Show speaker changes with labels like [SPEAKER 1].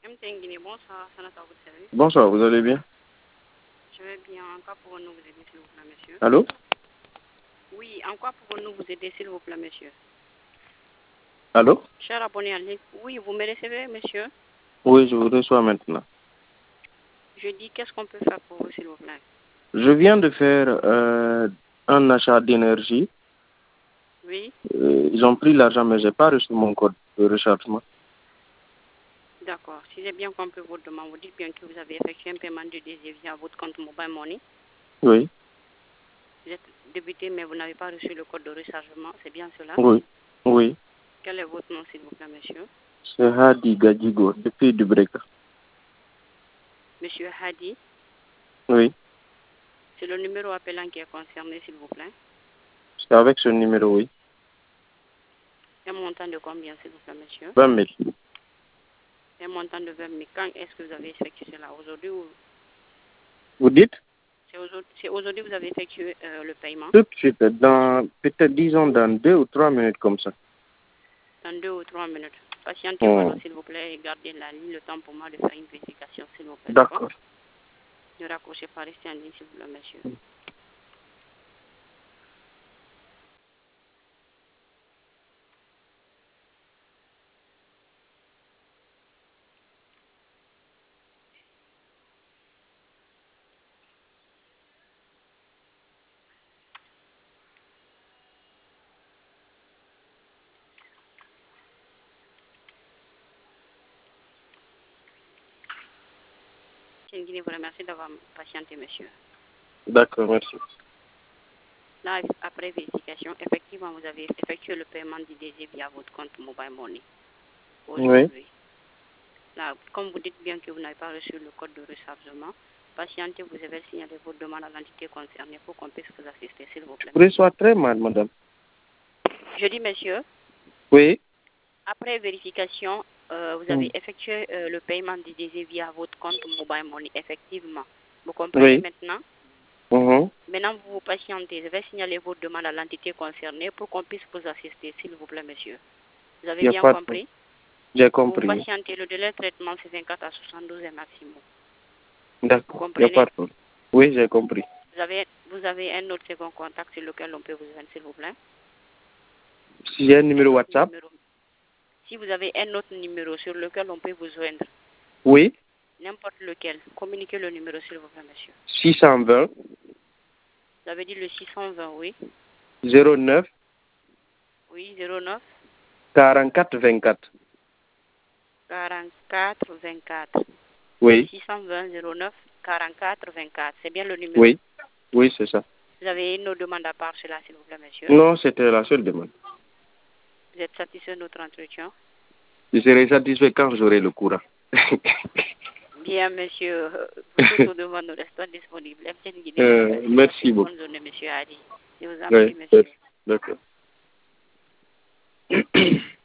[SPEAKER 1] Bonsoir, Sanata, votre service.
[SPEAKER 2] Bonsoir, vous allez bien?
[SPEAKER 1] Je vais bien. En quoi pouvons-nous vous aider, s'il vous plaît, monsieur?
[SPEAKER 2] Allô?
[SPEAKER 1] Oui, en quoi pouvons-nous vous aider, s'il vous plaît, monsieur?
[SPEAKER 2] Allô?
[SPEAKER 1] Cher abonné en ligne. Oui, vous me recevez, monsieur?
[SPEAKER 2] Oui, je vous reçois maintenant.
[SPEAKER 1] Je dis, qu'est-ce qu'on peut faire pour vous, s'il vous plaît?
[SPEAKER 2] Je viens de faire un achat d'énergie.
[SPEAKER 1] Oui,
[SPEAKER 2] Ils ont pris l'argent, mais j'ai pas reçu mon code de rechargement.
[SPEAKER 1] d'accord. Si j'ai bien compris votre demande, vous dites bien que vous avez effectué un paiement de désir via votre compte Mobile Money.
[SPEAKER 2] Oui,
[SPEAKER 1] Vous êtes débuté, mais vous n'avez pas reçu le code de rechargement. C'est bien cela?
[SPEAKER 2] oui, oui.
[SPEAKER 1] Quel est votre nom, s'il vous plaît, monsieur?
[SPEAKER 2] C'est Hadi Gadjigo, depuis Dubreka.
[SPEAKER 1] Monsieur Hadi,
[SPEAKER 2] Oui,
[SPEAKER 1] c'est le numéro appelant qui est concerné, s'il vous plaît.
[SPEAKER 2] c'est avec ce numéro, oui.
[SPEAKER 1] Un montant de combien, s'il vous plaît, monsieur?
[SPEAKER 2] 20 000.
[SPEAKER 1] Un montant de 20 000. Quand est-ce que vous avez effectué cela? Aujourd'hui ou
[SPEAKER 2] Vous dites?
[SPEAKER 1] c'est aujourd'hui que vous avez effectué le paiement?
[SPEAKER 2] Tout de suite, dans, peut-être disons dans 2 ou 3 minutes comme ça.
[SPEAKER 1] Dans 2 ou 3 minutes. Patientez-moi,
[SPEAKER 2] Oh,
[SPEAKER 1] s'il vous plaît, et gardez la ligne le temps pour moi de faire une vérification, s'il vous plaît, d'accord?
[SPEAKER 2] d'accord.
[SPEAKER 1] Ne raccrochez pas, restez en ligne, s'il vous plaît, monsieur. Je vous remercie d'avoir patienté, monsieur.
[SPEAKER 2] D'accord, merci.
[SPEAKER 1] Là, après vérification, effectivement, vous avez effectué le paiement du désir via votre compte Mobile Money
[SPEAKER 2] Oui,
[SPEAKER 1] aujourd'hui. Là, comme vous dites bien que vous n'avez pas reçu le code de rechargement, patientez, vous avez signalé votre demande à l'entité concernée pour qu'on puisse vous assister, s'il vous plaît.
[SPEAKER 2] je reçois très mal, madame.
[SPEAKER 1] Je dis, monsieur,
[SPEAKER 2] Oui.
[SPEAKER 1] après vérification, vous avez effectué le paiement du désir via votre compte Mobile Money, effectivement. Vous comprenez
[SPEAKER 2] Oui.
[SPEAKER 1] maintenant?
[SPEAKER 2] Mhm.
[SPEAKER 1] Maintenant, vous patientez. Je vais signaler votre demande à l'entité concernée pour qu'on puisse vous assister, s'il vous plaît, monsieur. Vous avez
[SPEAKER 2] Il n'y a
[SPEAKER 1] bien
[SPEAKER 2] pas de problème.
[SPEAKER 1] compris?
[SPEAKER 2] J'ai
[SPEAKER 1] Vous
[SPEAKER 2] compris.
[SPEAKER 1] patientez. Le délai de traitement, c'est 24 à 72 heures maximum. Vous
[SPEAKER 2] D'accord, il n'y a pas
[SPEAKER 1] comprenez?
[SPEAKER 2] de problème. Oui, j'ai compris.
[SPEAKER 1] Vous avez un autre second contact sur lequel on peut vous joindre, s'il vous plaît?
[SPEAKER 2] Si j'ai un numéro
[SPEAKER 1] Un autre
[SPEAKER 2] WhatsApp?
[SPEAKER 1] numéro. Si vous avez un autre numéro sur lequel on peut vous joindre,
[SPEAKER 2] Oui.
[SPEAKER 1] n'importe lequel, communiquez le numéro, s'il vous plaît, monsieur.
[SPEAKER 2] 620
[SPEAKER 1] Vous avez dit le 620, oui.
[SPEAKER 2] 09
[SPEAKER 1] Oui, 09
[SPEAKER 2] 44 24.
[SPEAKER 1] 44 24.
[SPEAKER 2] Oui,
[SPEAKER 1] 620 09 44 24. C'est bien le numéro.
[SPEAKER 2] oui, oui, c'est ça.
[SPEAKER 1] Vous avez une autre demande à part cela, s'il vous plaît, monsieur?
[SPEAKER 2] Non, c'était la seule demande.
[SPEAKER 1] Vous êtes satisfait de notre entretien?
[SPEAKER 2] Je serai satisfait quand j'aurai le courant.
[SPEAKER 1] Bien, monsieur. Pour toutes nos demandes, nous restons disponibles.
[SPEAKER 2] Merci beaucoup.
[SPEAKER 1] Bonne journée, monsieur Hadi. Je vous en
[SPEAKER 2] Oui,
[SPEAKER 1] prie, monsieur.
[SPEAKER 2] d'accord.